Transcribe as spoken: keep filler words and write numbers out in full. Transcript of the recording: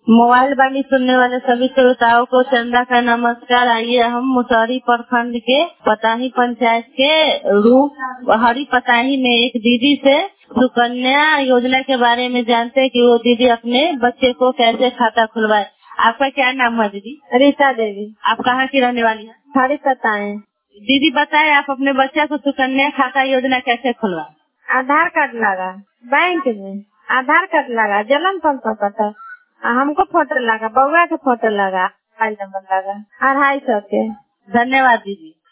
Mobile वाली सुनने वाले सभी श्रोताओं को चंदा का नमस्कार। आइए हम मुसहरी प्रखंड के पताही पंचायत के रूप हरी पताही में एक दीदी से सुकन्या योजना के बारे में जानते हैं कि वो दीदी अपने बच्चे को कैसे खाता खुलवाए। आपका क्या नाम है दीदी? रीता देवी। आप कहाँ की रहने वाली हैं? हरी पताही। दीदी बताए आप अपने बच्चे को सुकन्या खाता योजना कैसे खुलवाए? आधार कार्ड लगा बैंक में, आधार कार्ड लगा, जन्म प्रमाण पत्र, हमको फोटो लगा, बउआ के फोटो लगा, मोबाइल नंबर लगा, अढ़ाई सौ के। धन्यवाद दीदी।